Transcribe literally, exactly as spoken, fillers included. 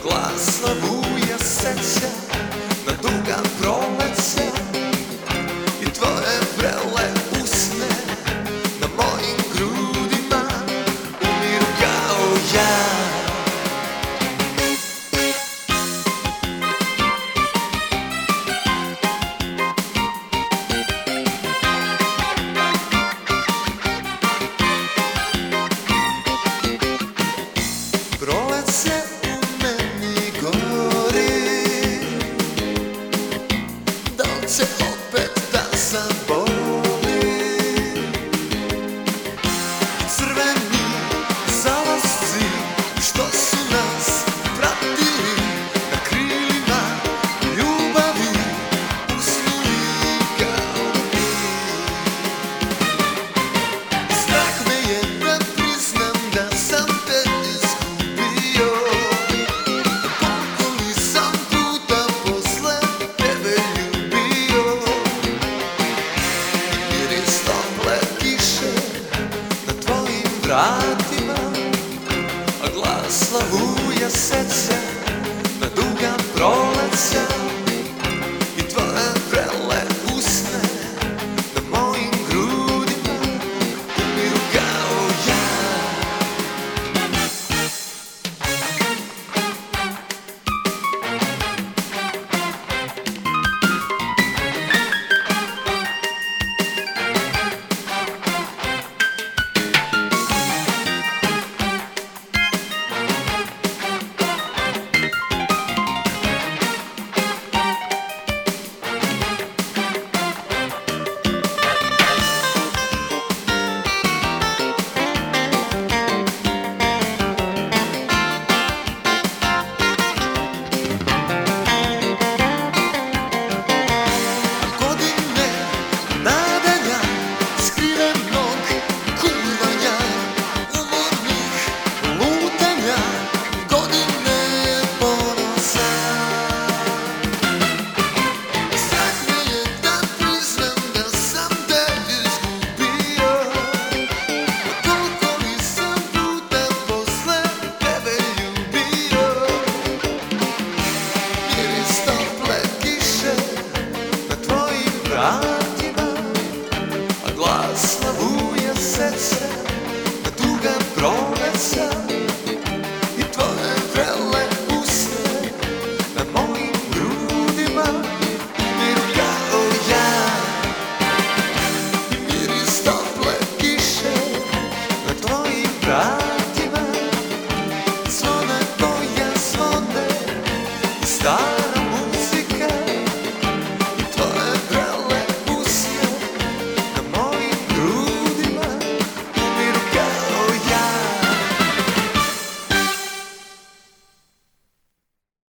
Glas slavuja seća na duga proleća i tvoje vrele usne na mojim grudima umiru kao ja. Proleće u meni gori, da li će opet da zaboli? Crveni zalasci što su nas pratili na krilima ljubavi usnuli kao mi. Strah me je da priznam da sam te izgubio, koliko li sam puta posle tebe ljubio. Miris tople kiše na tvojim vratima, a glas slavuja seća